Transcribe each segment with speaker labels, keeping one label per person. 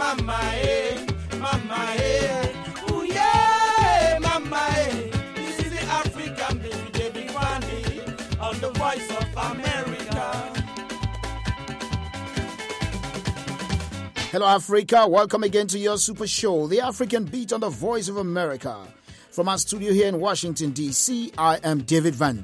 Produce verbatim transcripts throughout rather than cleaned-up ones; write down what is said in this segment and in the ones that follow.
Speaker 1: mama, eh, mama, eh, ooh yeah, mama, eh. This is the African baby, David Wande, on the Voice of America.
Speaker 2: Hello, Africa. Welcome again to your super show, The African Beat on the Voice of America. From our studio here in Washington, D C, I am David Wande.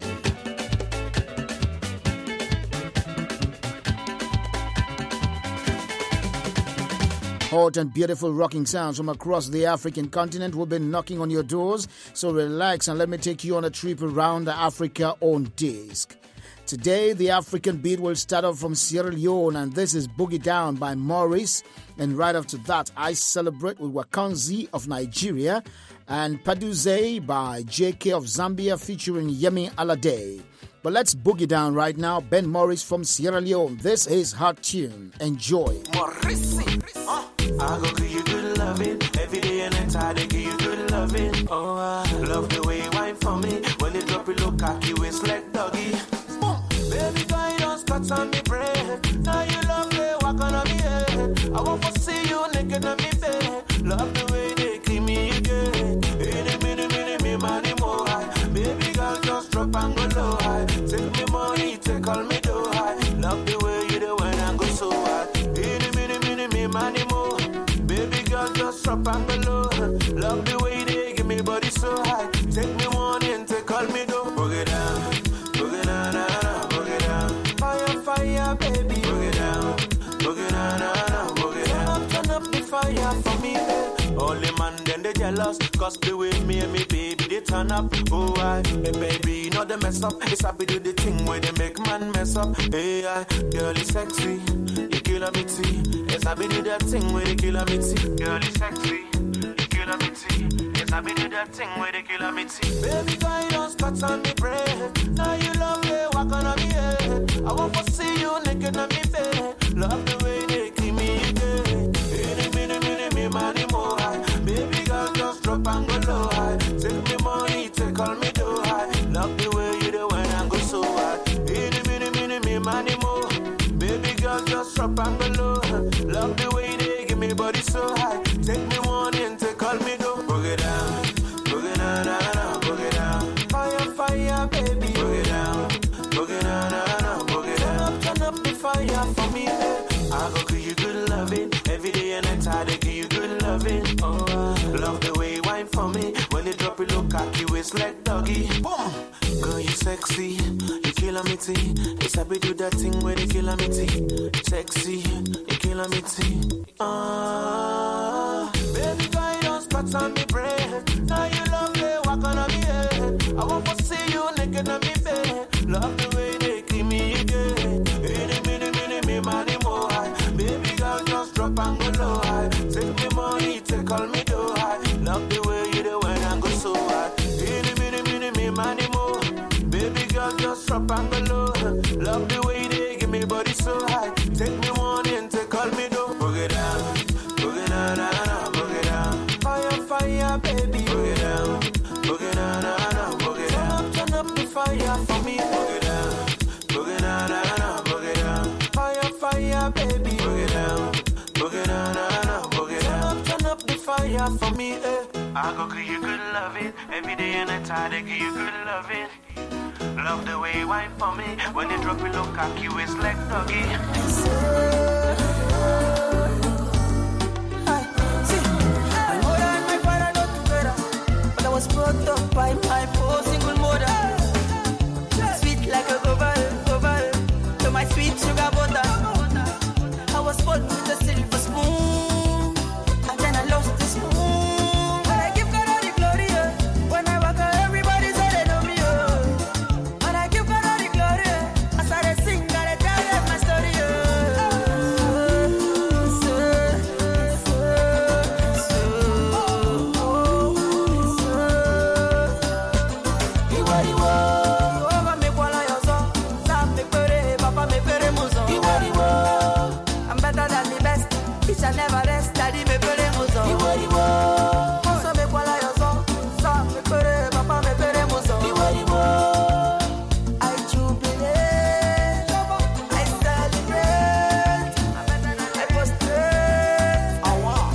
Speaker 2: Hot and beautiful rocking sounds from across the African continent will be knocking on your doors. So relax and let me take you on a trip around Africa on disc. Today, the African beat will start off from Sierra Leone, and this is Boogie Down by Maurice. And right after that, I celebrate with Wakanzi of Nigeria and Paduze by J K of Zambia featuring Yemi Alade. But let's boogie down right now. Ben Maurice from Sierra Leone. This is Hot Tune. Enjoy.
Speaker 3: Maurice. Uh, I go give you good loving. Every day and night I give you good loving. Oh, I love the way you whine for me. When you drop it, look cocky, waist like doggy. Baby girl, you don't scratch on me brain. Now you love me, walk on me head. I want to see you naked on me bed. Love the way they keep me again. Any minute, minute, me money more high. Baby girl, just drop and go low high. Take me money, take all me do high. Love the way you do when I go so high. Any minute, minute, me money more. Baby girl, just drop and go low. Love the way they give me body so high. Take me money and take all me do. Boogie down, boogie down, down. Fire, baby, boogie down, boogie down, down, boogie down. Turn up, turn up the fire for me, baby. All the man then they jealous, cause the way me and me baby they turn up. Oh I, hey baby, not the mess up. It's happy do the thing where they make man mess up. Hey I, girl is sexy, you kill me tea. It's happy do that thing where they kill me tea. Girl is sexy, you kill me tea. It's happy do that thing where they kill me tea. Baby girl, you don't scratch on me brain. Now you love me, walk on me head. I want to see you naked on me bed. Love the way they keep me again. Any minute, minute, me money more high. Baby girl, just drop and go low high. Take me money, take all me do high. Love the way you do when I go so high. Any minute, minute, me money more. Baby girl, just drop and go low. Love the way they give me body so high. Take me money and take all me do. Boogie down, boogie down, down, down, boogie down. Fire, fire, baby. Boogie down, boogie down, down, down, boogie down. Turn up, turn up the fire for me, eh. I go give you good loving. Every day and night I give you good loving. Oh, I love the way you whine for me. When you drop it, look cocky, waist like doggy. Boom. Girl, you sexy, you kill me tea. It's happy do that thing where they kill me tea. Sexy, you kill me tea. Ah, baby girl, you don't scratch on me brain. Now you love me, walk on me head. I want to see you naked on me bed. Love the way they keep me again. Any minute, minute, me money more high. Baby girl, just drop and go low high. Take me money, take all me do high. Love the way you do when I go so high. Any minute, minute, me money more. Baby girl, just drop and go low. Love the way they give me body so high. Take me money and take all me do. Boogie down, boogie down, down, boogie down. Fire, fire, baby. Boogie down, boogie down, down, boogie down. Turn up, turn up the fire for me. Boogie down, boogie down, down, boogie down. Fire, fire, baby. Boogie down, boogie down, down, boogie down. Turn up, turn up the fire for me, eh. I go give you good loving. Every day and night I give you good loving. Love the way you whine for me. When you drop it, look cocky, waist like doggy.
Speaker 4: I was brought up by my poor single mother. Sweet like a oval, oval. To my sweet sugar butter. I was born with a silver spoon, and then I lost the spoon. When I give God all the glory, oh. When I walk out, everybody say they know me, oh. When I give God all the glory, oh. I started singing, I tell them my story, oh. So, so, so, so. Iwa, iwa. Over me, kwala yoso. Sam me pere, papa me pere muso. Iwa, iwa. I'm better than the best. Bitch, I never rest. Daddy me pere muso. Iwa, iwa. Muso me kwala yoso. Sam me pere, papa me pere muso. Iwa, iwa. I jubilate. I celebrate. I prostrate.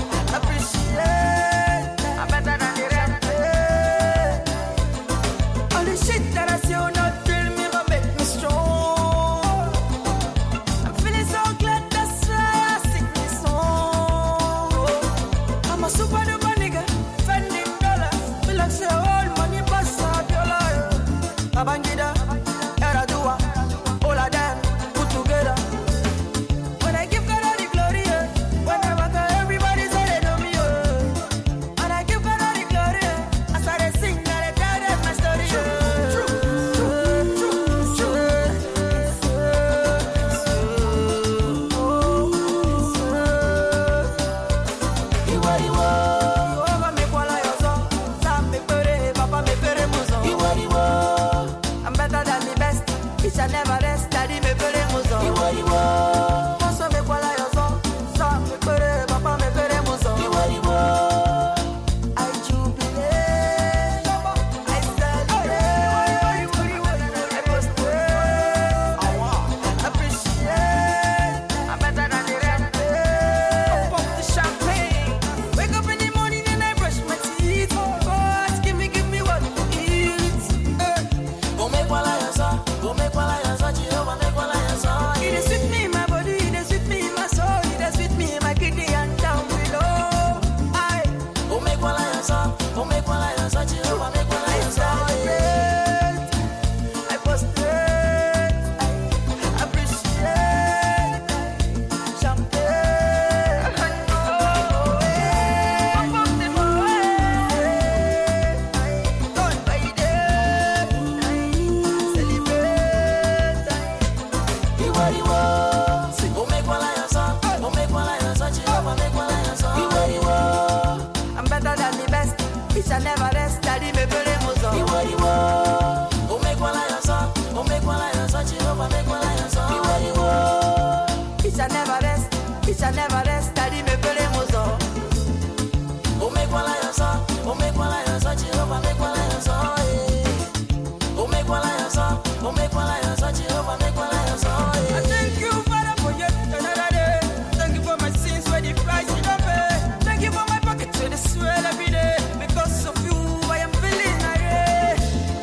Speaker 4: it shall never rest. Daddy me pele mozo.
Speaker 3: Oh make one lion so, oh make one lion so, Jehovah make one lion so. Oh make one lion so, oh make one lion so, Jehovah make one lion so.
Speaker 4: I thank you, Father, for yet another day. Thank you for my sins where the price you don't pay. Thank you for my pocket to the swell every day. Because of you, I am feeling irate.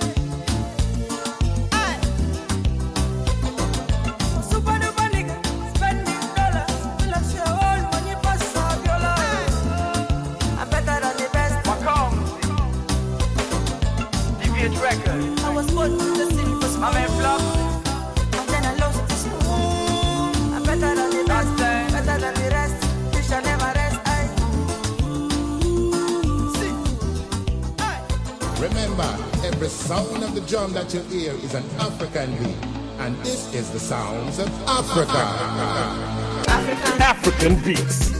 Speaker 4: Aye. Super duper nigga, spending dollars. Fill up your own money, pass up your life. I'm better than the best.
Speaker 5: Welcome. Deviate Record.
Speaker 4: I was born to the city for small.
Speaker 5: I'm in flop.
Speaker 4: And then I lost the small. I'm better than the best. Better than the rest. You shall never rest. Aye. See. Aye.
Speaker 6: Remember, every sound of the drum that you hear is an African beat. And this is the sounds of Africa.
Speaker 5: African beats.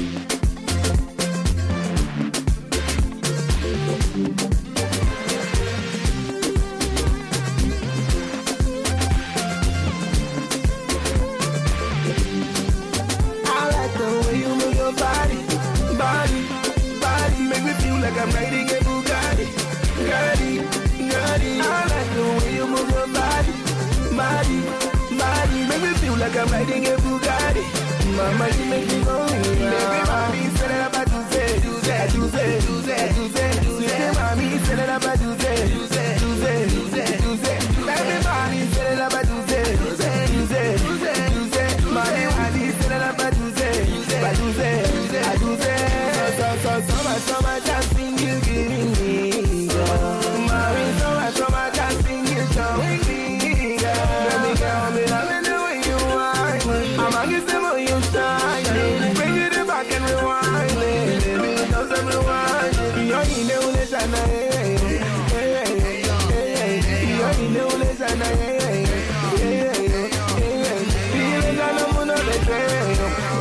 Speaker 3: I like the way you move your body, body, body. Make me feel like I'm riding a Bugatti, Bugatti, Bugatti. I like the way you move your body, body, body. Make me feel like I'm riding a Bugatti. Mama, you make me go in. Baby, mommy, say that about to say, do that, do that, do that, do that, do that. Mommy, say that about to say, do that, do that, do that, do that. Baby, mommy, say that about to say, do that, do that, do that, do that. Mommy, mommy, say that about to say, do that, do that, do that. So, so, so much, so much, I think you giving me, girl. Mommy, so much, so much, I think you showing me, girl. Baby girl, me loving the way you whine. I'm against the way you shine. Bring it back and rewind. Baby, it doesn't rewind. You're in the only time, hey, hey, hey, hey. You're in the only time, hey, hey, hey, hey. Feeling like I'm on the train.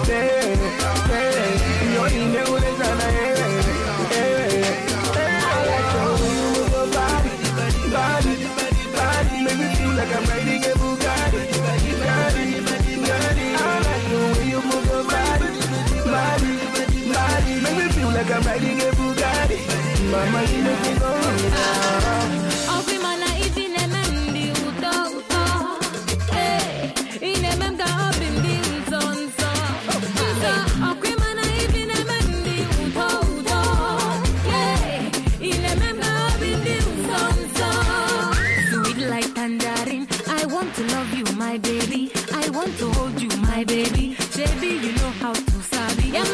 Speaker 3: You're in the only time, hey, hey, hey. I like the way you move your body, body, body. Make me feel like I'm riding a Bugatti, Bugatti, Bugatti. I like the way you move your body, body, body. Make me feel like I'm riding a Bugatti. Mama, you make me go now.
Speaker 7: I want to love you, my baby. I want to hold you, my baby. Baby, you know how to sabi. I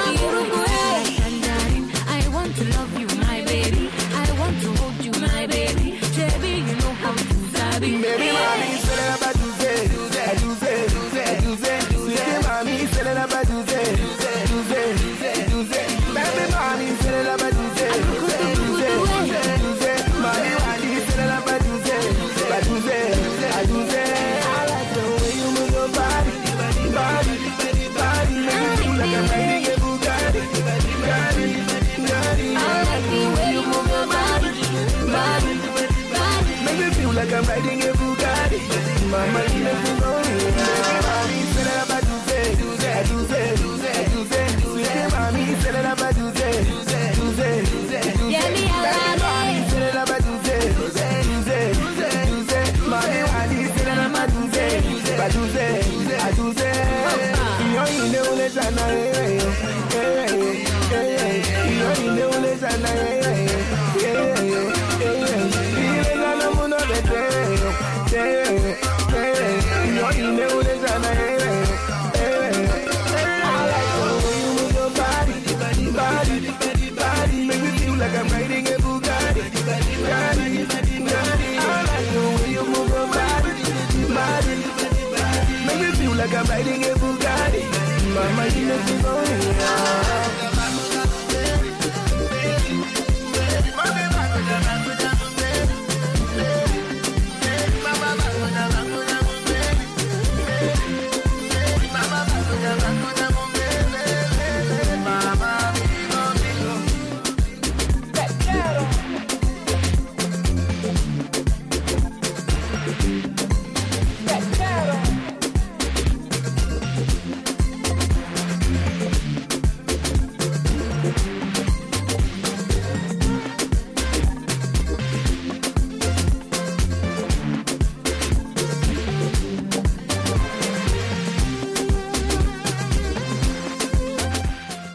Speaker 7: want to love you, my baby. I want to hold you, my baby. Baby, you know how to sabi.
Speaker 3: Baby, mommy, say that about to say, do that, do that, do that, do that. Sweetie, mommy, say that about to say, do that, do that, do that. Baby, mommy, say that about to say, do that, do that, do that. Mommy, mommy, say that about to say, do that, do that, do that. I like the way you move your body, body, body. Make me feel like I'm riding a Bugatti, Bugatti, Bugatti. I like the way you move your body, body, body. Make me feel like I'm riding a Bugatti. Mama, you make me go in. Mommy, say that about to say, do that, do that, do that, do that. Sweetie, mommy, say that about to say, do that, do that, do that, do that. Baby, mommy, say that about to say, do that, do that, do that, do that. Mommy, mommy, say that about to say, do that, do that, do that. You're in the only time, hey, hey, hey, hey. You're in the only time, hey, hey, hey, hey. Feeling like I'm on the train, hey, hey. You're in the only time, hey, hey, hey. I like the way you move your body, body, body, body. Make me feel like I'm riding a Bugatti, Bugatti, Bugatti. I like the way you move your body, body, body. Make me feel like I'm riding a Bugatti. Mama, you make me go in.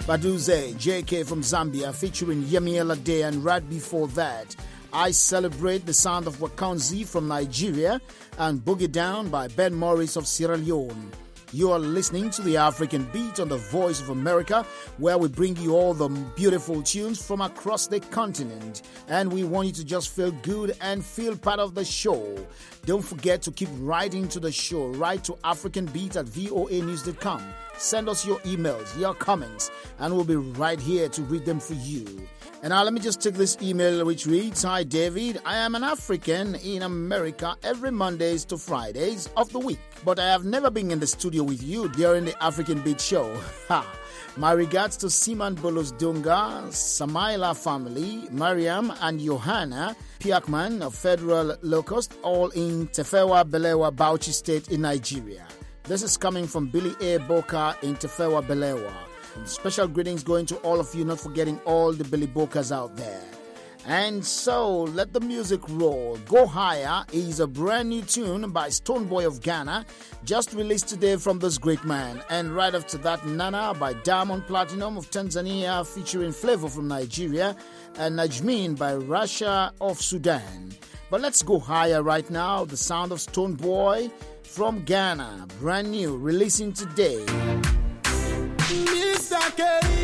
Speaker 2: Baduze, J K from Zambia, featuring Yemi Day, and right before that, I Celebrate, the sound of Wakanzi from Nigeria, and Boogie Down by Ben Morris of Sierra Leone. You are listening to the African Beat on the Voice of America, where we bring you all the beautiful tunes from across the continent. And we want you to just feel good and feel part of the show. Don't forget to keep writing to the show. Write to African Beat at voa news dot com. Send us your emails, your comments, and we'll be right here to read them for you. And now let me just take this email which reads, Hi David, I am an African in America every Mondays to Fridays of the week, but I have never been in the studio with you during the African Beat Show. Ha! My regards to Siman Bolos Dunga, Samaila family, Mariam and Johanna Piakman of Federal Locust, all in Tefewa Belewa, Bauchi State in Nigeria. This is coming from Billy A. Boka in Tefewa Belewa. Special greetings going to all of you, not forgetting all the Billy Bokas out there. And so, let the music roll. Go Higher is a brand new tune by Stonebwoy of Ghana, just released today from this great man. And right after that, Nana by Diamond Platinum of Tanzania, featuring Flavor from Nigeria, and Najmin by Rasha of Sudan. But let's go higher right now. The sound of Stonebwoy from Ghana, brand new, releasing today.
Speaker 1: Mister K.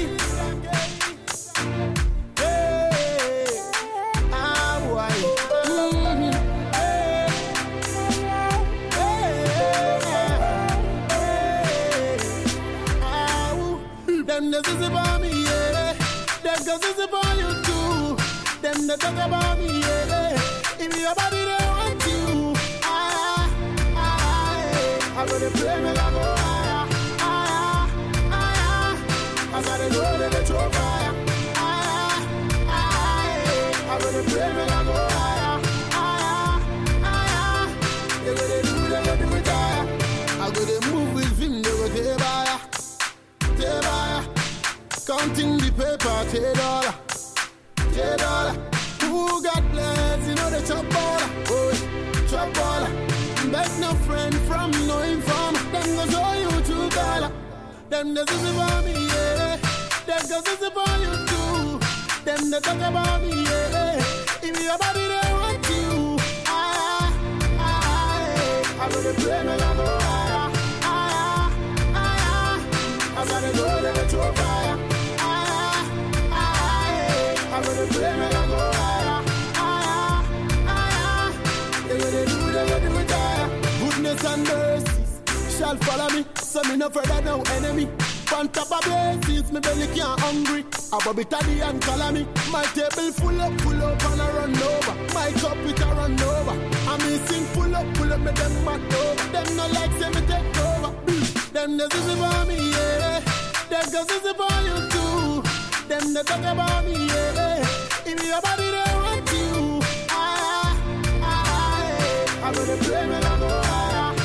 Speaker 1: Hey, how are you? Mm-hmm. Hey, hey, hey, how? Them the is about me, yeah. Them girls is about you too. Them the talk about me, yeah. If your body they want you, ah, ah, I'm gonna play me like a as I go to the top fire, ah, ah, I'm gonna pray when I go higher, ah, ah, they gonna do, they gonna do it higher. I gotta move with him, they go take buyer, take buyer, counting the paper, take dollar, take dollar. Who got plans, you know the chop baller, oh, chop baller. Beg no friend from no informer, them go show you two dollar. Them the is about me, yeah. Them girls is about you too. Them the talk about me, yeah. If your body they want you, ah, ah, I'm gonna play me like a fire, ah, ah, I'm gonna go to the top fire, ah, ah, I'm gonna play me like a fire, ah, ah, they gonna do, they gonna do it, ah. Goodness and mercy shall follow me. So me no further no enemy. On top of bases, me belly can't hungry. Above it at the and color me. My table full up, full up and I run over. My cup it a run over. I me sing full up, full up, me them mad over. Them no like say me take over. Them the is about me, yeah. Them girls is about you too. Them the talk about me, yeah. If your body they want you, ah, ah, I'm gonna play me like a fire.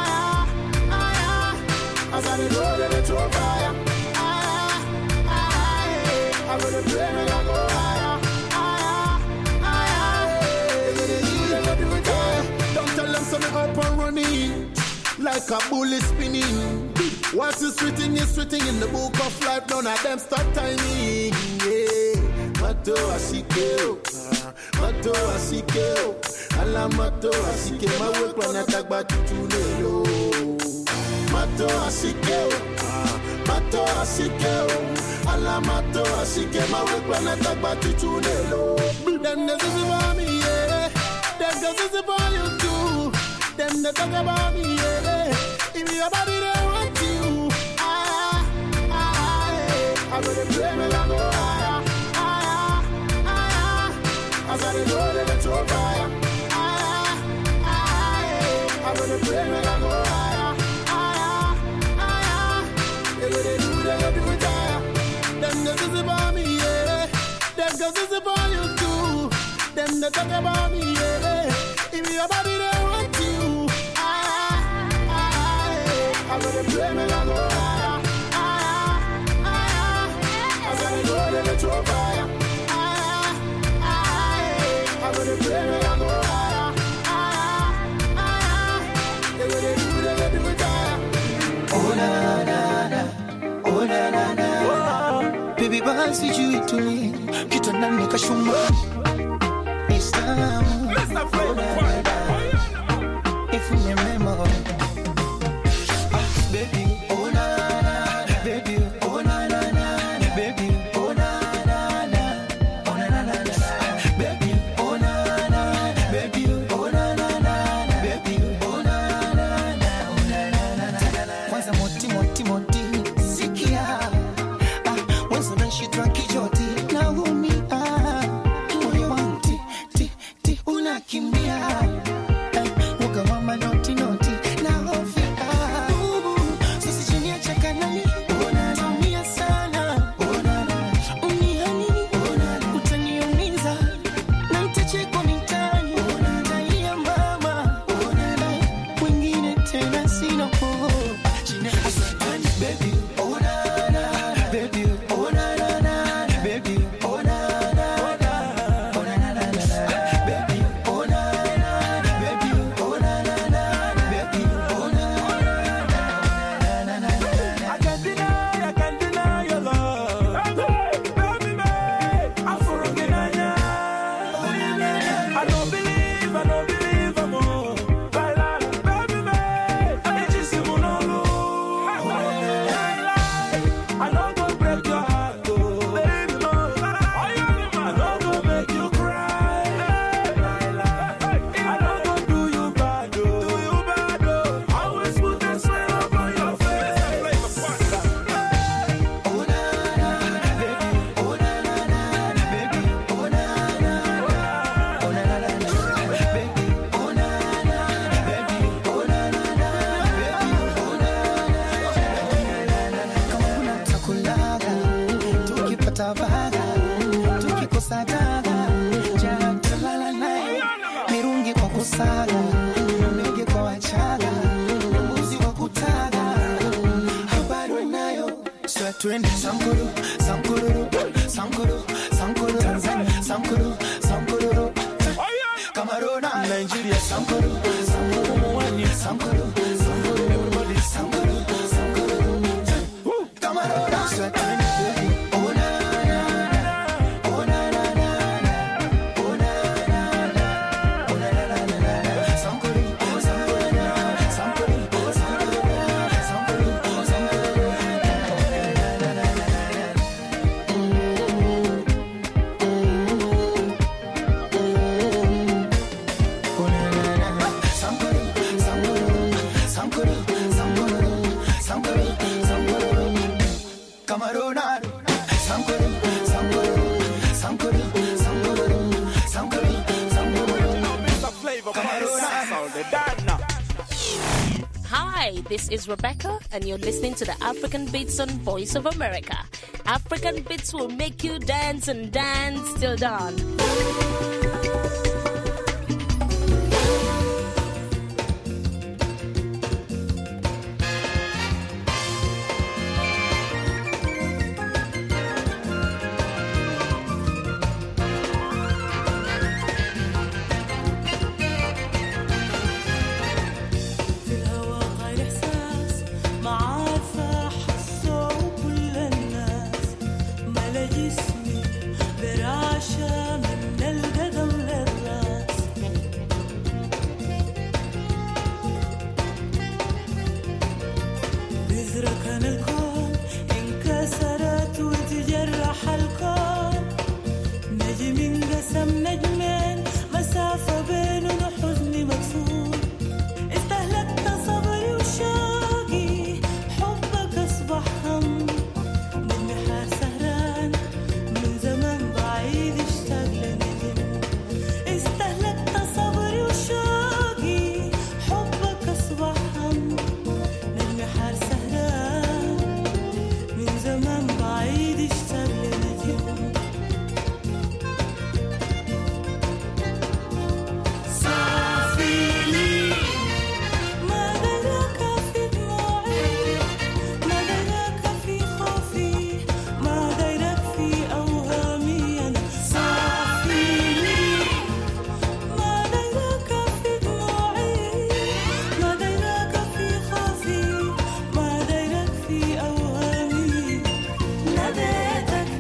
Speaker 1: As I go to the top fire, ah, ah, I'm gonna play me like a fire, ah, ah, they're gonna do, they're gonna do it, ah. Don't tell them something up and running, like a bullet spinning. Once it's written, it's written in the book of life, none of them stop timing, yeah. Mato asikeo, mato asikeo, ala mato asike, ma we plan attack back to lelo. Mato asikeo, mato asikeo, ala mato asike, ma we plan attack back to lelo. Them the is about me, yeah. Them girls is about you too. Them the talk about me, yeah. If your body they want you, ah, ah, I'm gonna play me like a fire, ah, ah, as I go to the top fire, ah, ah, I'm gonna play me like a fire, ah, ah, they gonna do, they gonna do it, ah. Them girls is about me, yeah. Them girls is about you too. Them the talk about me, yeah. If your body they want you, ah, ah, I'm gonna play me like a fire, ah, ah, as I go to the top fire, ah, ah, I'm gonna play me like a fire, ah, ah, they gonna do, they gonna do it, ah. Oh na na na, oh na na na, oh.
Speaker 8: vibaya sijui tuli kitu nani kashuma Mister Mister Flavor if you remember ah baby oh na na baby oh na na na baby oh na na na oh na na na baby oh na na baby oh na na na baby oh na na na oh na na na kwanza moti moti moti sikia ah once when she drank kijoti na umi ah moyo wangu ti ti ti unakimbia uga mama noti noti na hofia sisi chini ya chaka nani unatumia sana unihani utaniumiza na nitachekwa mitani unalia mama wengine tena sina po chini ya baby oh na na baby oh na na na baby oh na na na oh na na na baby oh na na baby oh na na na baby oh na na na
Speaker 3: I can't deny, I can't deny your love. Baby, baby, I'm forgetting ya. I don't believe, I don't believe I'm all. Baby, baby, it's just you no love. I don't go break your heart, oh. Baby, no. I don't go make you cry. I don't go do you bad, oh. Do you bad, oh. I always put that smile up on your face.
Speaker 8: oh na na baby oh na na na baby oh na na oh na na na baby oh na na baby oh na na na baby oh na na kama kuna takulaga tukipata baga tukikosa daga jana tulala naye mirungi kwa kusaga mege kwa wachaga mbuzi kwa kutaga habari nayo sio twende samkuru samkuru samkuru samkuru Tanzania samkuru samkuru Cameroon Nigeria samkuru samkuru mwani samkuru samkuru everybody samkuru samkuru Cameroon sio twende oh na na oh na na na oh na na na oh na na na samkuru samkuru samkuru samkuru samkuru
Speaker 9: Hi, this is Rebecca, and you're listening to the African Beats on Voice of America. African Beats will make you dance and dance till dawn.
Speaker 10: في الهوا غير إحساس معارفة حسه كل الناس ملا جسمي برعشة من القدم للراس بذرة كان الكون انكسرت وتجرح الكون نجم انقسم نجمين مسافة بيننا حزني مكسور استهلكت صبري وشوقي حبك أصبح هم نجمي حار سهران من زمان بعيد اشتاق لنجم استهلكت صبري وشوقي حبك أصبح هم نجمي حار سهران من زمان بعيد اشتاق لنجم ناديتك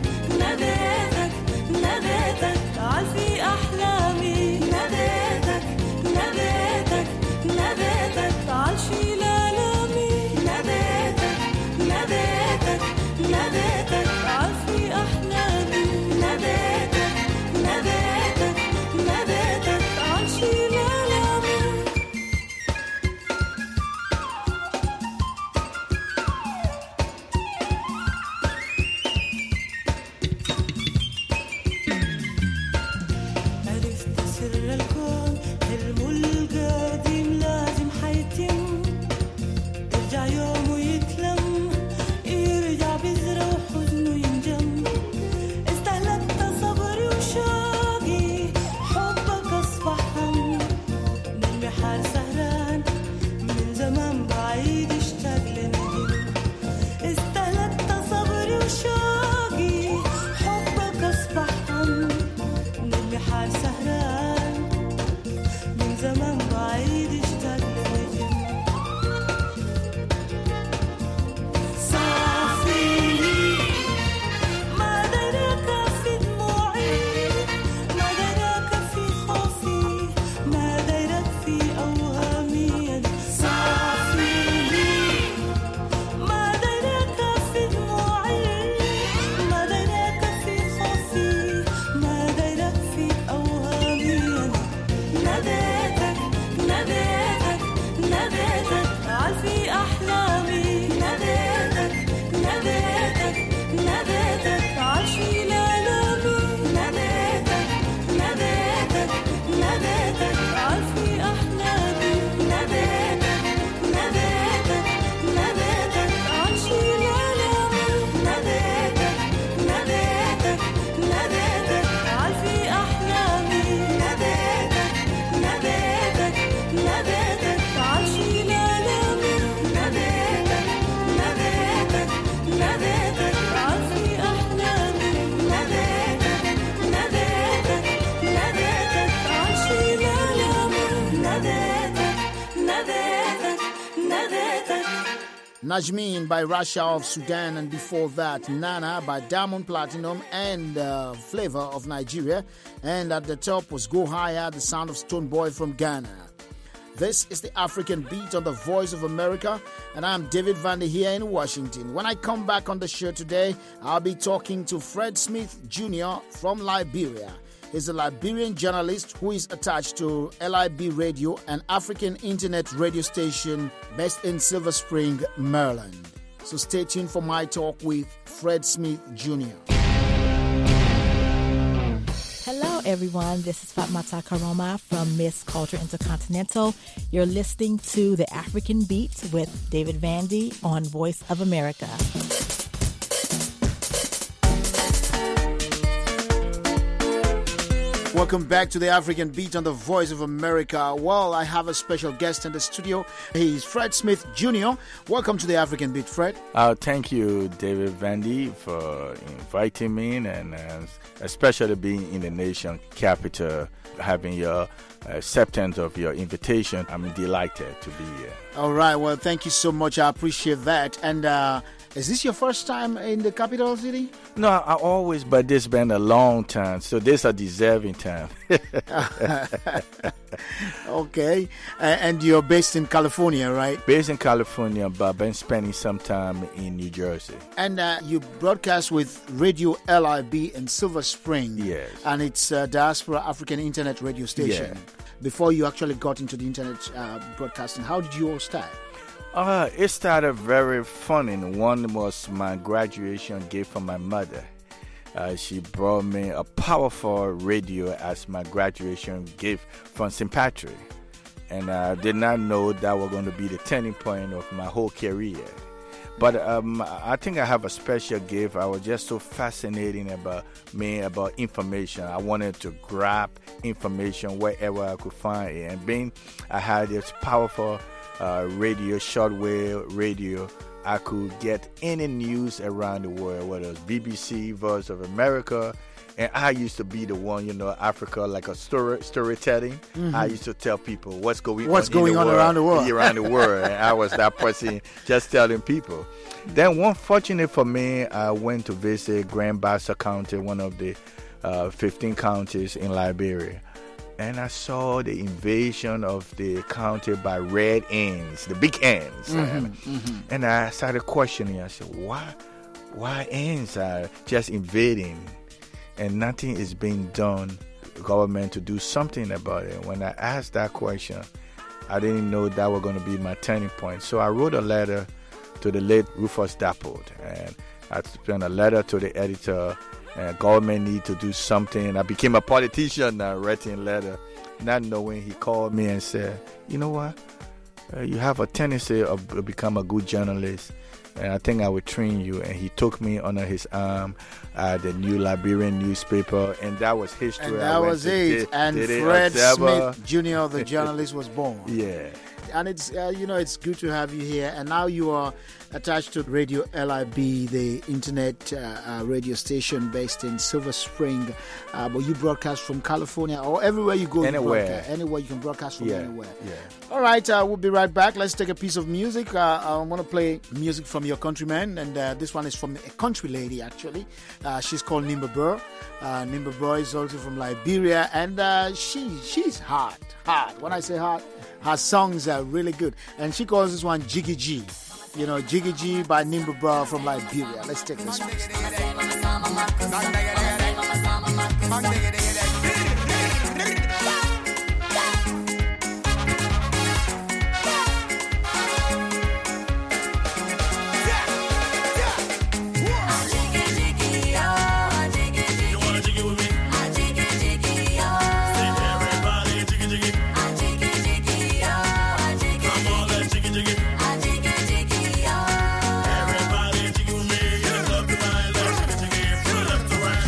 Speaker 2: Najmeen by Rasha of Sudan, and before that, Nana by Diamond Platinum and uh, Flavor of Nigeria. And at the top was Go Higher, the sound of Stone Boy from Ghana. This is the African Beat on the Voice of America, and I'm David Vandy here in Washington. When I come back on the show today, I'll be talking to Fred Smith Junior from Liberia. He's a Liberian journalist who is attached to L I B Radio, an African internet radio station based in Silver Spring, Maryland. So stay tuned for my talk with Fred Smith Junior
Speaker 11: Hello, everyone. This is Fatmata Karoma from Miss Culture Intercontinental. You're listening to The African Beat with David Vandy on Voice of America.
Speaker 2: Welcome back to the African Beat on the Voice of America. Well, I have a special guest in the studio. He's Fred Smith Junior Welcome to the African Beat, Fred.
Speaker 12: Uh, thank you, David Vandy, for inviting me, and uh, especially being in the nation capital, having your acceptance of your invitation. I'm delighted to be here.
Speaker 2: All right. Well, thank you so much. I appreciate that. And uh, is this your first time in the capital city?
Speaker 12: No, I always, but this has been a long time, so this is a deserving time.
Speaker 2: Okay. Uh, and you're based in California, right?
Speaker 12: Based in California, but I've been spending some time in New Jersey.
Speaker 2: And uh, you broadcast with Radio L I B in Silver Spring.
Speaker 12: Yes.
Speaker 2: And it's a Diaspora African Internet radio station.
Speaker 12: Yeah.
Speaker 2: Before you actually got into the internet uh, broadcasting, how did you all start?
Speaker 12: Uh, it started very funny. One was my graduation gift from my mother. Uh, she brought me a powerful radio as my graduation gift from Saint Patrick. And I did not know that was going to be the turning point of my whole career. But um, I think I have a special gift. I was just so fascinating about me, about information. I wanted to grab information wherever I could find it. And being I had this powerful uh, radio, shortwave radio, I could get any news around the world, whether it's B B C, Voice of America. And I used to be the one, you know, Africa, like a story storytelling.
Speaker 2: Mm-hmm.
Speaker 12: I used to tell people what's going
Speaker 2: what's
Speaker 12: on,
Speaker 2: going
Speaker 12: in the
Speaker 2: on
Speaker 12: world,
Speaker 2: around the world.
Speaker 12: around the world. And I was that person just telling people. Then, one fortunate for me, I went to visit Grand Bassa County, one of the uh, fifteen counties in Liberia. And I saw the invasion of the county by red ants, the big ants.
Speaker 2: Mm-hmm,
Speaker 12: and,
Speaker 2: mm-hmm.
Speaker 12: and I started questioning. I said, why, why ants are just invading? And nothing is being done, government, to do something about it. When I asked that question, I didn't know that was going to be my turning point. So I wrote a letter to the late Rufus Dapple, and I sent a letter to the editor, and government need to do something. I became a politician now, writing a letter, not knowing. He called me and said, you know what, uh, you have a tendency of uh, become a good journalist, and I think I will train you. And he took me under his arm at the New Liberian newspaper, and that was history.
Speaker 2: And that was it.
Speaker 12: Did,
Speaker 2: and
Speaker 12: did
Speaker 2: Fred
Speaker 12: it
Speaker 2: Smith Junior, the journalist, was born.
Speaker 12: Yeah.
Speaker 2: And it's, uh, you know, it's good to have you here. And now you are attached to Radio L I B, the internet uh, uh, radio station based in Silver Spring. Uh, but you broadcast from California or everywhere you go.
Speaker 12: Anywhere.
Speaker 2: You broadcast. Anywhere you can broadcast from
Speaker 12: yeah.
Speaker 2: anywhere.
Speaker 12: Yeah.
Speaker 2: All right, uh, we'll be right back. Let's take a piece of music. Uh, I want to play music from your countrymen. And uh, this one is from a country lady, actually. Uh, she's called Nimba Burr. Uh, Nimba Burr is also from Liberia. And uh, she she's hot, hot. When I say hot, her songs are really good. And she calls this one Jiggy G. You know, Jiggy G by Nimba Burr from Liberia. Let's take this one.
Speaker 13: Everybody jiggy with me, you love to buy, love to jiggy, you love to ride.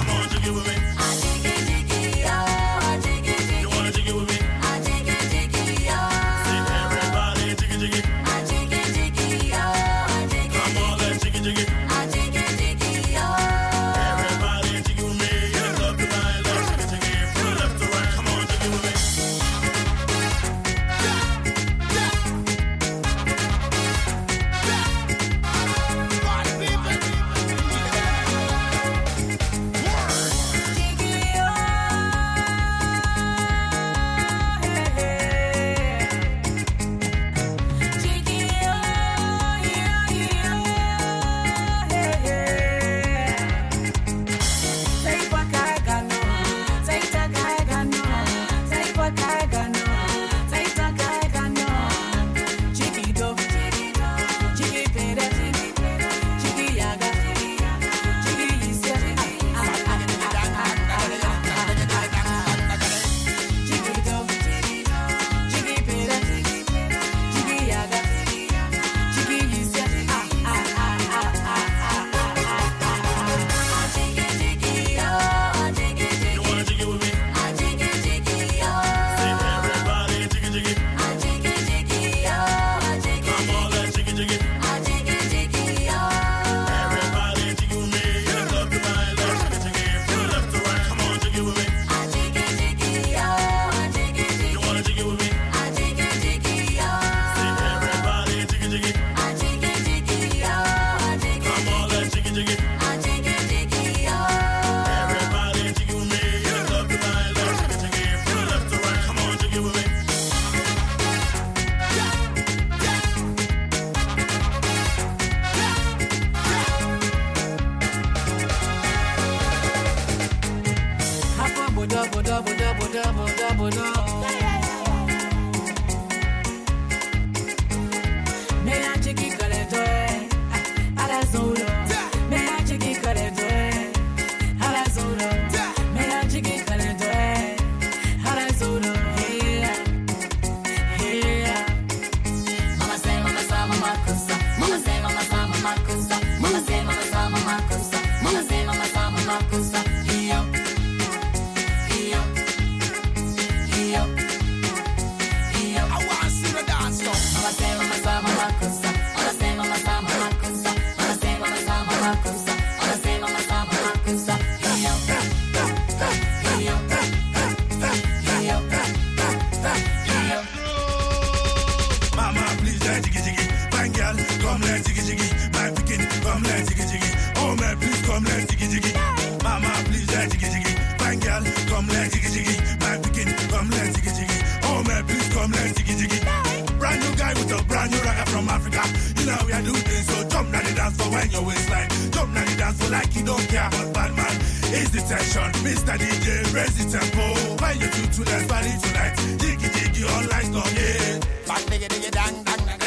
Speaker 13: makusa, iyo, iyo, iyo, iyo. I want to see the dance now. Mama say mama sa mama makusa, mama say mama sa mama makusa, mama say mama sa mama makusa, mama say mama sa mama makusa, iyo, iyo, iyo, iyo.
Speaker 14: Mama, please let jiggy jiggy. Fine girl, come let jiggy jiggy. My pikin, come let jiggy jiggy. Oh man, please come let jiggy jiggy. Mama, please let jiggy jiggy. Fine girl, come let jiggy jiggy. My pikin, come let jiggy jiggy. Oh man, please come let jiggy jiggy. Brand new guy with a brand new ragga from Africa. You know we are doing things, so jump now the dance for when your waistline. Jump now the dance for like you don't care. But bad man, is the tension. Mister D J, raise the tempo. When you do to let's party tonight. Jiggy jiggy, all lights gone, yeah. Bang diggy diggy dang dang dang.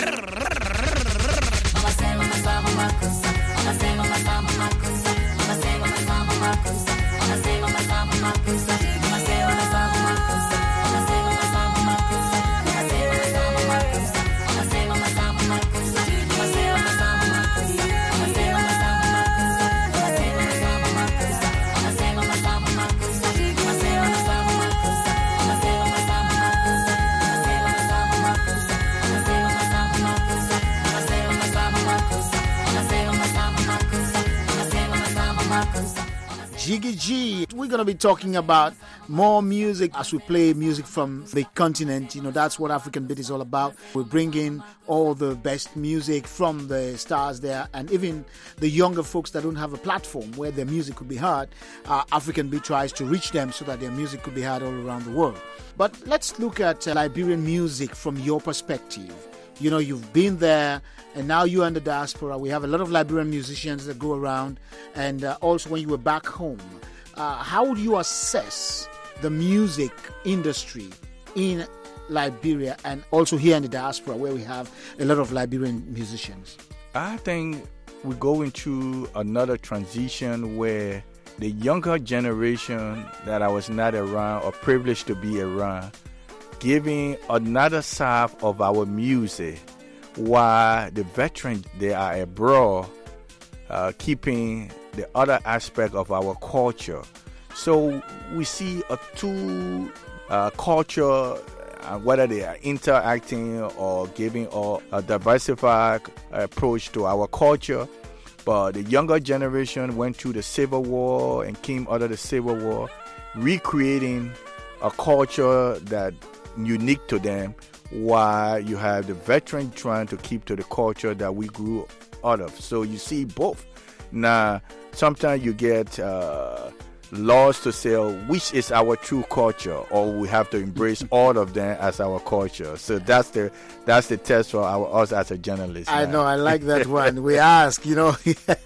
Speaker 13: Mama say mama sa mama makusa, mama say mama sa mama makusa, mama say mama sa mama makusa, mama say mama sa mama makusa, mama say mama sa mama makusa, mama say mama sa mama makusa, mama say mama sa mama makusa, mama say mama sa mama makusa, mama say mama sa mama makusa, mama say mama sa mama makusa, mama say mama sa mama makusa, mama say mama sa mama makusa, mama say mama sa mama makusa, mama say mama sa mama makusa, mama say mama sa mama makusa, mama say mama sa mama makusa, mama say mama sa mama makusa, mama say mama sa mama makusa, mama say mama sa mama makusa.
Speaker 2: Jiggy G. We're going to be talking about more music as we play music from the continent. You know, that's what African Beat is all about. We bring in all the best music from the stars there, and even the younger folks that don't have a platform where their music could be heard. Uh, African Beat tries to reach them so that their music could be heard all around the world. But let's look at uh, Liberian music from your perspective. You know, you've been there, and now you're in the diaspora. We have a lot of Liberian musicians that go around, and uh, also when you were back home, uh, how would you assess the music industry in Liberia and also here in the diaspora where we have a lot of Liberian musicians?
Speaker 12: I think we're going through another transition where the younger generation that I was not around or privileged to be around, giving another side of our music, while the veterans, they are abroad, uh, keeping the other aspect of our culture. So we see a two uh, culture, uh, whether they are interacting or giving a, a diversified approach to our culture. But the younger generation went through the Civil War and came out of the Civil War, recreating a culture that unique to them, while you have the veteran trying to keep to the culture that we grew out of. So you see both. Now, sometimes you get uh, lost to say which is our true culture, or we have to embrace all of them as our culture. So that's the that's the test for our, us as a journalist.
Speaker 2: I
Speaker 12: now.
Speaker 2: know, I like that one. We ask, you know,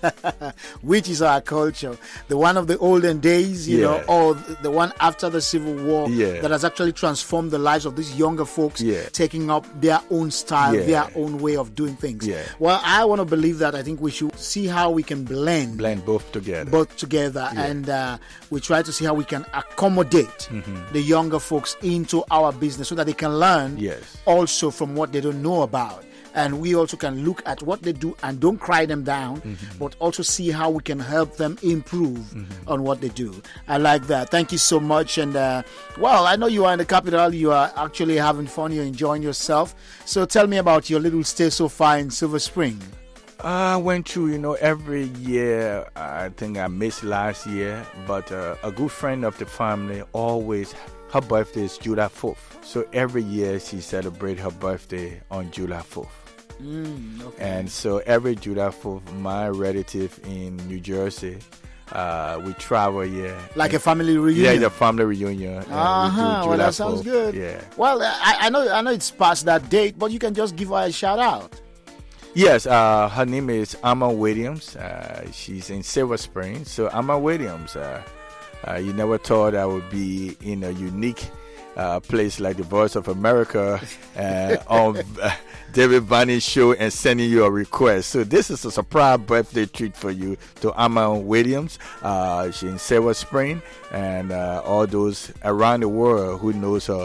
Speaker 2: which is our culture? The one of the olden days, you
Speaker 12: Yeah.
Speaker 2: know, or the one after the Civil War
Speaker 12: Yeah.
Speaker 2: that has actually transformed the lives of these younger folks,
Speaker 12: Yeah.
Speaker 2: taking up their own style,
Speaker 12: Yeah.
Speaker 2: their own way of doing things.
Speaker 12: Yeah.
Speaker 2: Well, I want to believe that. I think we should see how we can blend,
Speaker 12: blend both together.
Speaker 2: both together,
Speaker 12: Yeah.
Speaker 2: and uh, we try to see how we can accommodate
Speaker 12: Mhm.
Speaker 2: the younger folks into our business so that they can learn
Speaker 12: Yes.
Speaker 2: also from what they don't know about. And we also can look at what they do and don't cry them down,
Speaker 12: Mhm.
Speaker 2: but also see how we can help them improve
Speaker 12: Mhm.
Speaker 2: on what they do. I like that. Thank you so much. And uh, well, I know you are in the capital. You are actually having fun. You're enjoying yourself. So tell me about your little stay so far in Silver Spring.
Speaker 12: I went through, you know, every year. I think I missed last year, but uh, a good friend of the family always, her birthday is July fourth. So every year she celebrates her birthday on July fourth.
Speaker 2: Mm, okay.
Speaker 12: And so every July fourth, my relative in New Jersey, uh, we travel here.
Speaker 2: Like
Speaker 12: And-
Speaker 2: a family reunion?
Speaker 12: Yeah, the family reunion. and we do
Speaker 2: Uh-huh. Well,
Speaker 12: July
Speaker 2: that sounds
Speaker 12: fourth.
Speaker 2: good.
Speaker 12: Yeah.
Speaker 2: Well, I, I know I know it's past that date, but you can just give her a shout out.
Speaker 12: Yes, uh, her name is Amma Williams. Uh, she's in Silver Spring. So Amma Williams, uh, uh, you never thought I would be in a unique uh, place like the Voice of America uh, on uh, David Vanny's show and sending you a request. So this is a surprise birthday treat for you to Amma Williams. Uh, she's in Silver Spring, and uh, all those around the world who knows her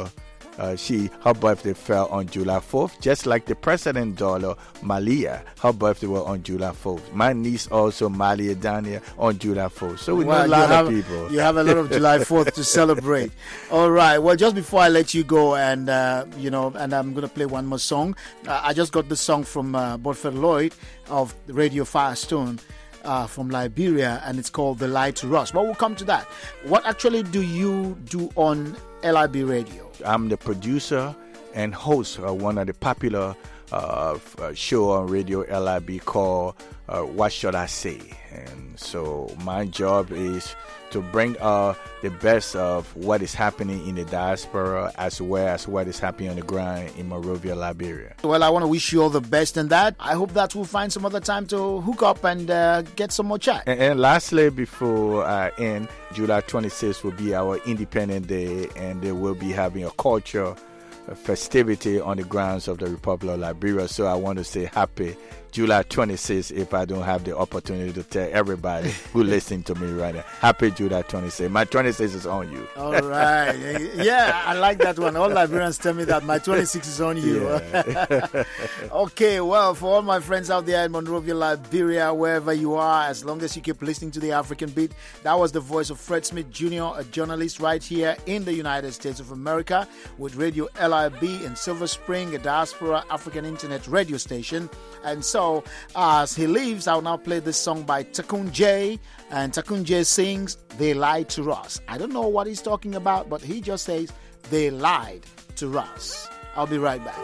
Speaker 12: Uh, she her birthday fell on July fourth, just like the president's daughter Malia. Her birthday was on July fourth. My niece also Malia Dania on July fourth. So we
Speaker 2: Well,
Speaker 12: know a lot
Speaker 2: you have,
Speaker 12: of people.
Speaker 2: You have a lot of July fourth to celebrate. All right. Well, just before I let you go, and uh, you know, and I'm going to play one more song. Uh, I just got the song from uh, Bodford Lloyd of Radio Firestone. Uh, from Liberia, and it's called The Light to Us. But we'll come to that. What actually do you do on L I B Radio?
Speaker 12: I'm the producer and host of one of the popular uh, uh, show on Radio L I B called uh, What Should I Say? And so my job is to bring uh, the best of what is happening in the diaspora as well as what is happening on the ground in Monrovia, Liberia.
Speaker 2: Well, I want to wish you all the best in that. I hope that we'll find some other time to hook up and uh, get some more chat.
Speaker 12: And, and lastly, before I end, July twenty-sixth will be our Independence Day, and they will be having a culture a festivity on the grounds of the Republic of Liberia. So I want to say happy July twenty-sixth if I don't have the opportunity to tell everybody who listening to me right now. Happy July twenty-sixth. My twenty-sixth is on you.
Speaker 2: All right. Yeah, I like that one. All Liberians tell me that my twenty-six is on you.
Speaker 12: Yeah.
Speaker 2: Okay, well, for all my friends out there in Monrovia, Liberia, wherever you are, as long as you keep listening to the African Beat, that was the voice of Fred Smith Junior, a journalist right here in the United States of America with Radio L I B in Silver Spring, a diaspora African internet radio station. And so, as he leaves, I'll now play this song by Takun J. And Takun J sings, They Lied to Us. I don't know what he's talking about, but he just says, they lied to us. I'll be right back.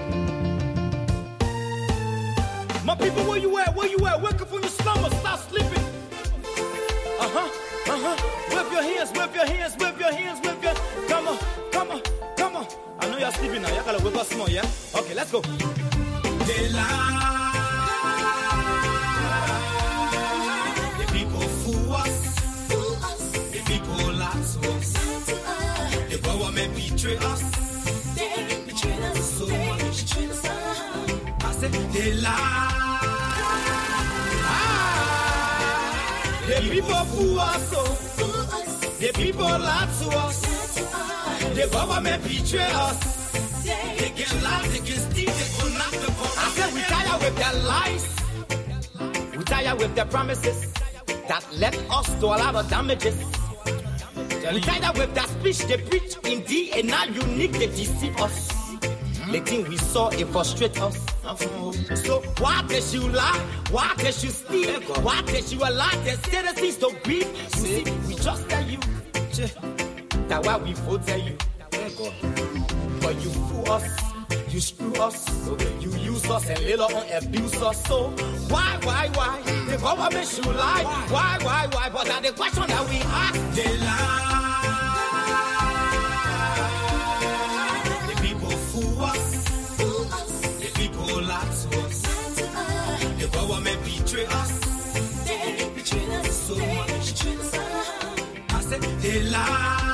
Speaker 15: My people, where you at? Where you at? Wake up from your slumber. Stop sleeping. Uh-huh. Uh-huh. Wave your hands, wave your hands, wave your hands, wave your... Come on, come on, come on. I know you're sleeping now. You gotta wake up small, yeah? Okay, let's go. They lie. The people fool us. Fool us. The people lie to us. The government betray us. They betray us. So much. Betray us. I said they lie. Ah. The people fool us. Oh. Fool us. The people lie to us. The government betray us. They can lie, they can steal, they can knock the ball. I said we tired with their lies. We tired with their promises that left us to a lot of damages. We tired with their speech they preach. Indeed, and now unique they deceive us. The thing we saw, it frustrate us. So why did you lie? Why did you steal? Why did you allow the citizens to grieve? You see, we just tell you. That's why we vote tell you. But you fool us, you screw us, you use us and later on abuse us. So why, why, why? The government should lie. Why, why, why? But that's the question that we ask. They lie. The people fool us. Fool us. The people lie to us. The government betray us. They betray us so much. I said they lie.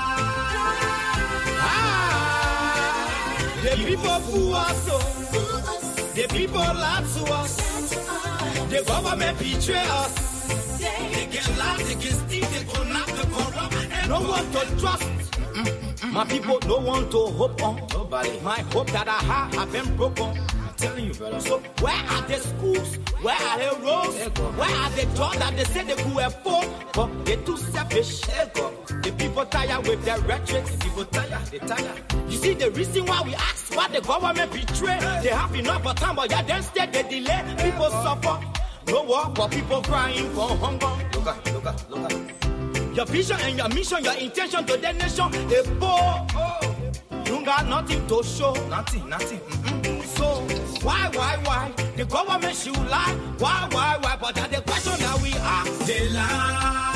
Speaker 15: The people fool us, oh. The people lie to us. The government betray us. They can lie, they can steal, they can knock the corrupt. And no one to trust. Mm-mm. My people don't want to hope on. Nobody. My hope that I have have been broken. I'm telling you, brother. So where are the schools? Where are the roads? Where are the doors that they say they could afford? But they're too selfish. The people tired with their rhetoric. The people tired, they tired. You see the reason why we ask why the government betray. They have enough of time, but yeah, then instead they delay. People suffer. No work, but people crying for hunger. Look at, look at, look at. Your vision and your mission, your intention to the nation, they poor. You got nothing to show. Nothing, nothing. Mm-mm. So why, why, why? The government should lie. Why, why, why? But that's the question that we ask. They lie.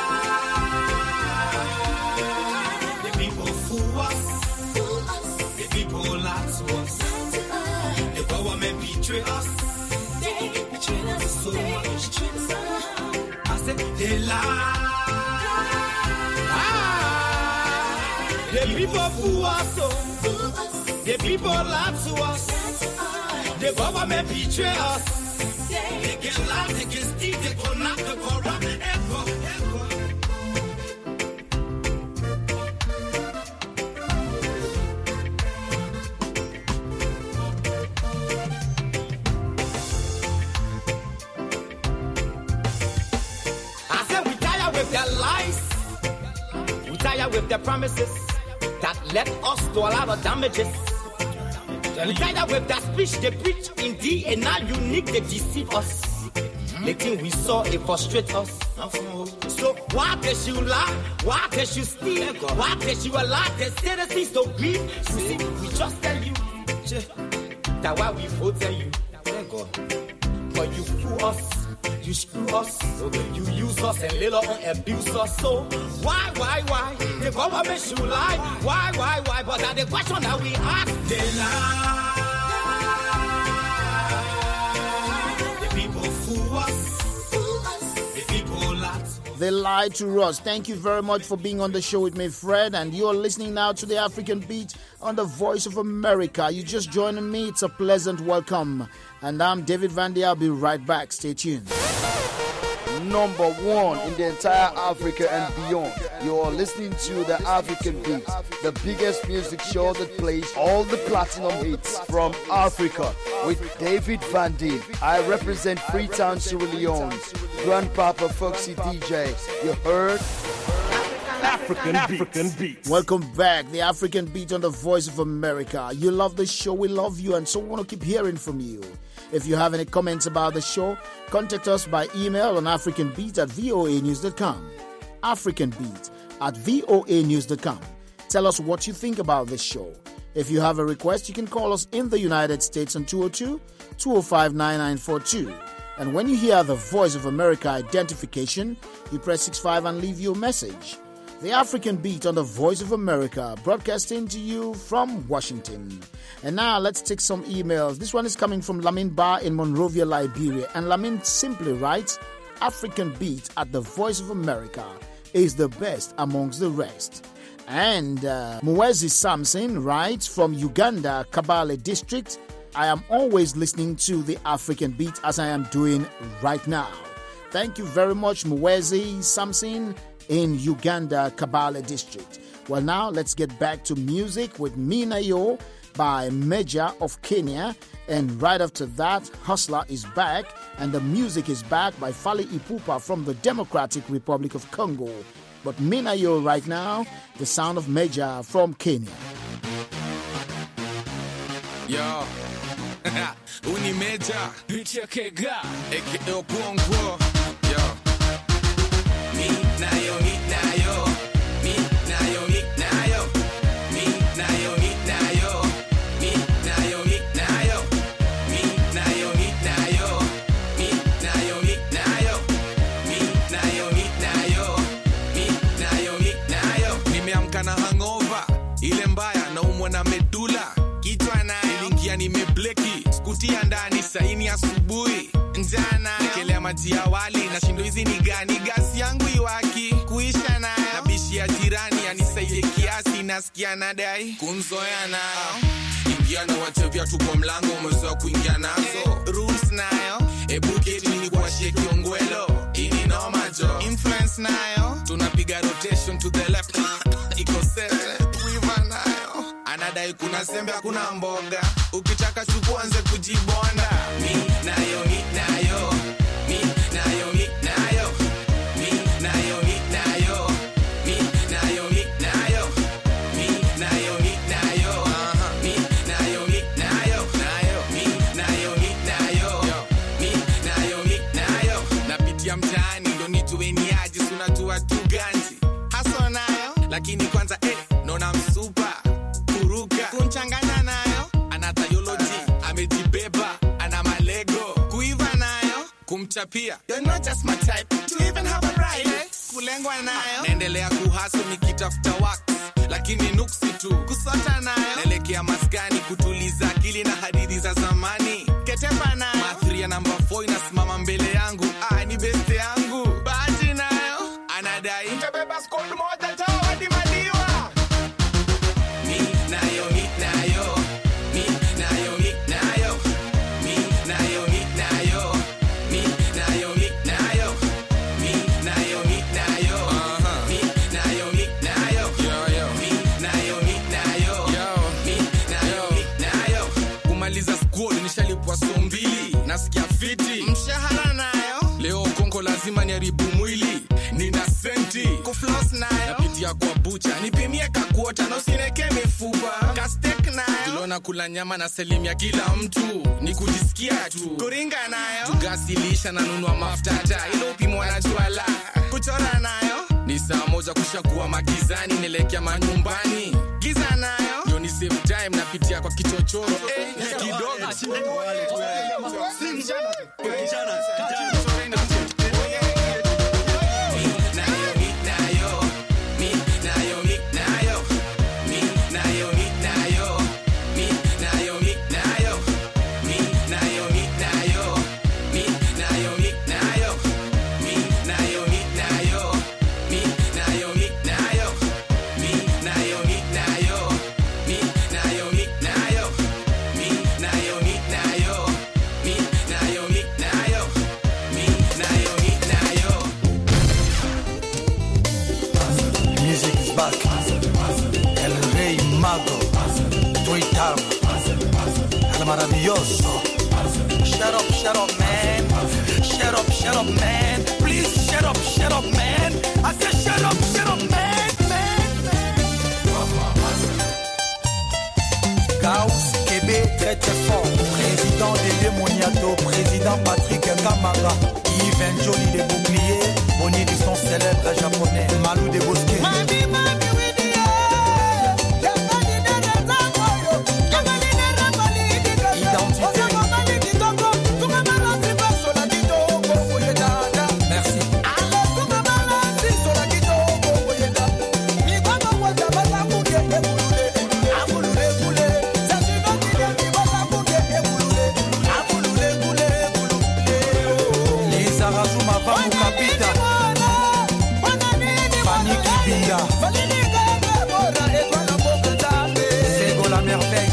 Speaker 15: The people fool us. Fool us. The people lie to us. The government betray us. They betray us so much. I said they lie. Ah. The people fool us. Fool us. The people lie to us. The government betray us. They can lie, they can steal, they can knock the corrupt. Echo, echo. lies. We tired with their promises that led us to a lot of damages. We tired with that speech they preach in D N A unique, they deceive us. The thing we saw, it frustrate us. So why does you lie? Why does you steal? Why does you allow the citizens to grieve? You see, we just tell you that why we vote tell you. But you fool us, you screw us, you use us and later on abuse us. So why, why, why? The government should lie. Why, why, why? But that's the question that we ask. They lie. The people fool us. The people lie.
Speaker 2: They lied to us. Thank you very much for being on the show with me, Fred. And you're listening now to the African Beat on the Voice of America. You just joining me. It's a pleasant welcome. And I'm David Vandy. I'll be right back. Stay tuned.
Speaker 16: Number one in the entire Africa and beyond. You're listening to the African Beat, the biggest music show that plays all the platinum hits from Africa with David Vandy. I represent Freetown, Sierra Leone. Grandpapa Foxy D J. You heard?
Speaker 2: African, African Beat. Welcome back, the African Beat on the Voice of America. You love the show, we love you, and so we want to keep hearing from you. If you have any comments about the show, contact us by email on africanbeat at voa news dot com. africanbeat at voa news dot com. Tell us what you think about this show. If you have a request, you can call us in the United States on two oh two, two oh five, nine nine four two. And when you hear the Voice of America identification, you press six five and leave your message. The African Beat on the Voice of America, broadcasting to you from Washington. And now let's take some emails. This one is coming from Lamin Ba in Monrovia, Liberia. And Lamin simply writes, African Beat at the Voice of America is the best amongst the rest. And uh, Mwezi Samson writes from Uganda, Kabale District, I am always listening to the African Beat as I am doing right now. Thank you very much, Mwezi Samson in Uganda, Kabale District. Well, now let's get back to music with Mina Yo by Major of Kenya. And right after that, Hustler is back, and the music is back by Fally Ipupa from the Democratic Republic of Congo. But Mina Yo right now, the sound of Major from Kenya.
Speaker 17: Yo, Uni Major, Bitch Kega, Eke Okongo. Yo, me na yo, me na yo, me na yo, me na yo, me na yo, me na yo, me na yo, me na yo, me na yo, me na yo, me na yo, me na yo, me na yo, me na yo, me na yo, me na yo. Nimeamka na hangover, ile mbaya na umwa na medula. Kichwa na ilingia nimebleki, skutia ndani saini asubuhi. Njana kelea maji ya wali na shindo hizi ni gani, gasi yangu iwaki kuisha nayo, na bishi ya jirani anisaidie kiasi, nasikia nadai kunzoea nayo. Ingia na wache viatu kwa mlango, umezoea kuingia nazo. Rules nayo, ebu keti nini kwa sheki ongwelo, ini noma jo. Influence nayo, tunapiga rotation to the left, iko sete, kuiva nayo. Anadai kuna sembe hakuna mboga, ukitaka supu anze kujibonda. Mi nayo, mi nayo, mi nayo, mi nayo, mi nayo, mi nayo, mi nayo, mi nayo, mi nayo, mi nayo, mi nayo, mi nayo, mi nayo, mi nayo, mi nayo, mi nayo. Napitia mtaani ndo nituweni aje, sunajua tu ganzi haso nayo, lakini kwanza eh, nona msupa kuruka kunchanganya nayo, ana biology amejibeba, ana malego kuiva nayo, kumchapia you're not just my type to even have a right, eh? Kulengwa nayo, naendelea kuhaso nikitafuta wax, lakini nuksi tu kusota nayo, naelekea maskani kutuliza akili na hadithi za zamani. Ketepa nayo, mathria number four inasimama mbele yangu, ah ni best yangu. Bahati nayo, anadai nitabeba squad moja tao hadi madiwa. Mi nayo, mi nayo, mi nayo, mi nayo, mi nayo, mi nayo, mi nayo, mi nayo, mi nayo, mi nayo, mi nayo, mi nayo, mi nayo, mi nayo, mi nayo, mi nayo. Kumaliza school nishalipwa so mbili, nasikia fiti mshahara nayo. Leo Kongo lazima niharibu mwili, nina senti kufloss nayo. Napitia kwa bucha, nipimie kakuota na usineke mifupa. Kastek nayo. Tulona kula nyama na selimia kila mtu. Ni kujisikia tu. Kuringa nayo. Tugasilisha na nunua maftata. Ilo upimo na juala. Kuchora nayo. Ni saa moja kushakuwa magizani. Nilekea manyumbani. Giza nayo. Yo ni save time napitia kwa kichochoro. Eh, kidogo.
Speaker 8: Maravilloso. Shut up, shut up, man. Shut up, shut up, man. Please shut up, shut up, man. I said shut up, shut up, man, man, man. Gauss, Québec, très très fort. Président Dédé Moniato, président Patrick Kamara, Yves Njoli des boucliers, Boni du son célèbre japonais, Malou des Bosquets. Mami, mami.
Speaker 18: C'est la merveille.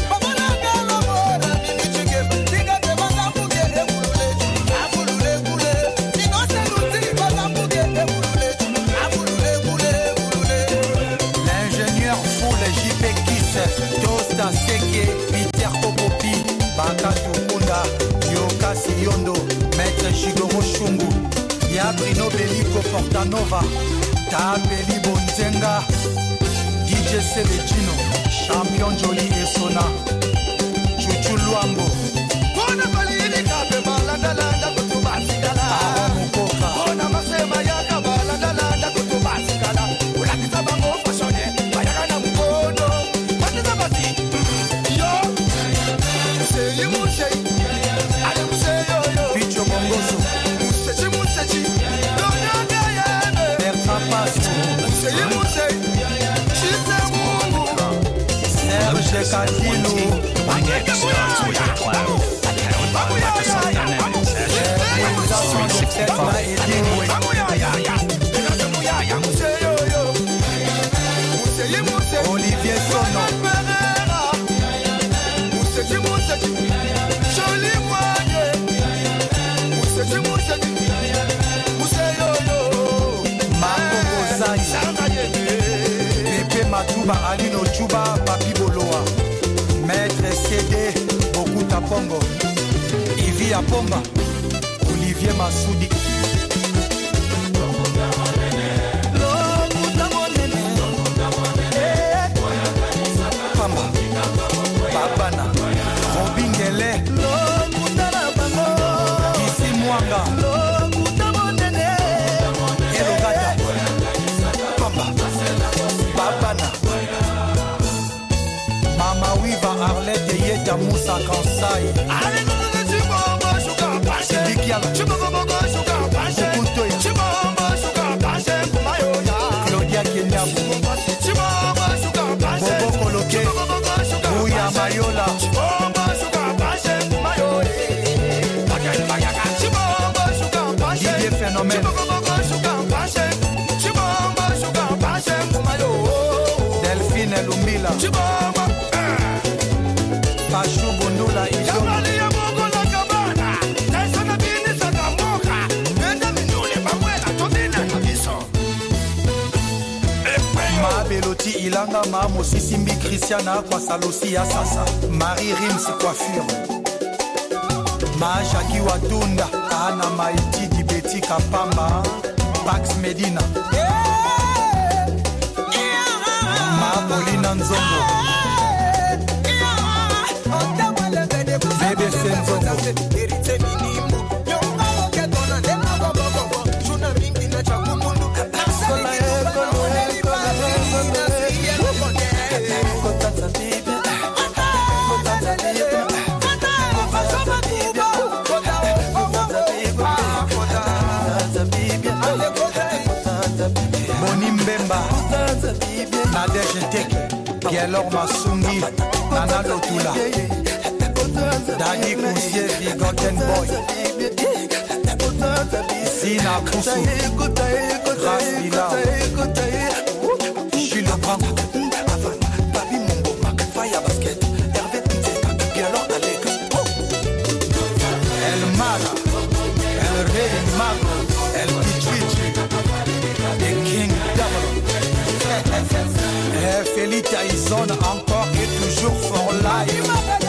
Speaker 18: L'ingénieur fou le J P Kiss, Tosta Seke, Peter Kopopi, Bakatu Kunda, Yokasi Yondo, Maître Shigoro Shungu, Yabrino Beliko Portanova, Tabeli Bonzenga, D J Selecino, Champion Joli Esona, Chuchu Luambo. Kona balini kabe balanda landa kutubasikala. Amukoka. Kona masema yaka balanda landa kutubasikala. Ulakita bango fashone, bayaka na mukono. Matita bati. Yo. Musei musei. Ale musei yo yo. Picho bongoso. Musechi musechi. Donyaga yane. Bertrand Passo. Musei musei. Chise mungu. Serge Kadilo. Wangeka starts with a cloud. Account on Microsoft dot net session three sixty-five. Olivier Sono. Marco Bozai. Pepe Matuba Alino Chuba Papi Boloa. Maître C D Bokuta Pongo. Ivi Aponga. Olivier Massoudi. Pamba Babana Robingele Kisi Mwanga Elogada Pamba Babana Mama Wiva Arlette Yeta Moussa Kansai Claudia Kenyabu Bobo Koloke Ouya Mayola Didier Phénomène Delphine Lumbila Pachou Bundula Ijo Beloti Ilanga Mamo Sisimbi Christiana kwa Salosi ya sasa Marie Rims coiffure Ma Jackie Watunda Ana Maiti Dibeti Kapamba Pax Medina yeah! Nadège Teke, Bielor Masungi, Nana Lotula, Dani Kousier, The Golden Boy, Sina Poussou, Grace Villa, Jules Brand, Papi Mumbo, Fire Basket, Hervé Nzeka, Bielor Alek, El Mara, El Rey Mago, El Pichichi, The King Double. Félix Tyson encore et toujours for life.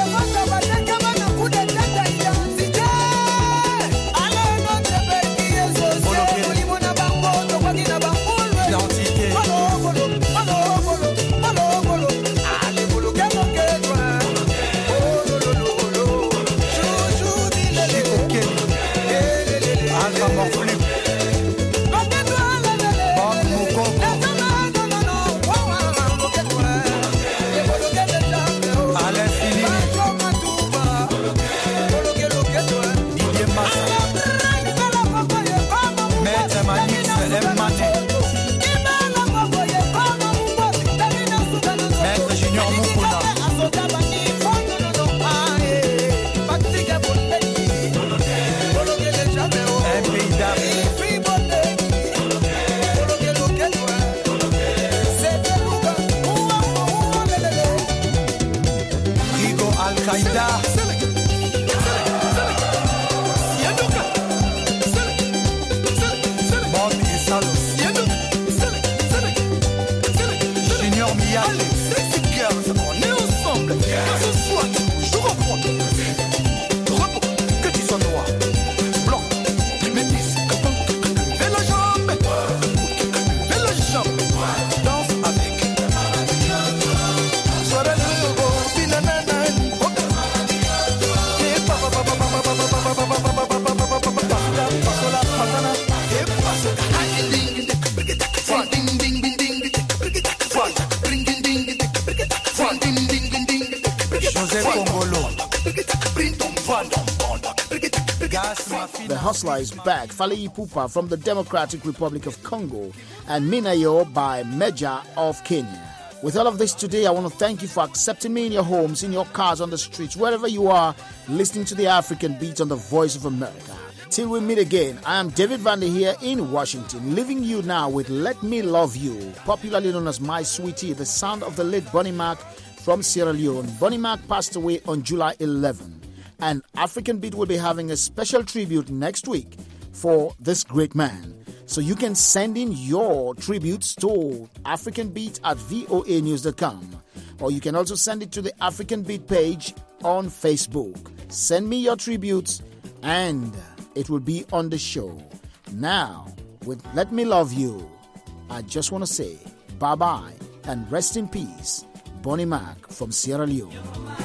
Speaker 2: The Hustler is back. Fally Ipupa from the Democratic Republic of Congo and Minayo by Meja of Kenya. With all of this today, I want to thank you for accepting me in your homes, in your cars, on the streets, wherever you are, listening to the African Beats on the Voice of America. Till we meet again, I am David Vander here in Washington, leaving you now with Let Me Love You, popularly known as My Sweetie, the sound of the late Bonnie Mac from Sierra Leone. Bonnie Mac passed away on July eleventh. And African Beat will be having a special tribute next week for this great man. So you can send in your tributes to African Beat at voa news dot com. Or you can also send it to the African Beat page on Facebook. Send me your tributes and it will be on the show. Now, with Let Me Love You, I just want to say bye-bye and rest in peace. Bonnie Mac from Sierra Leone.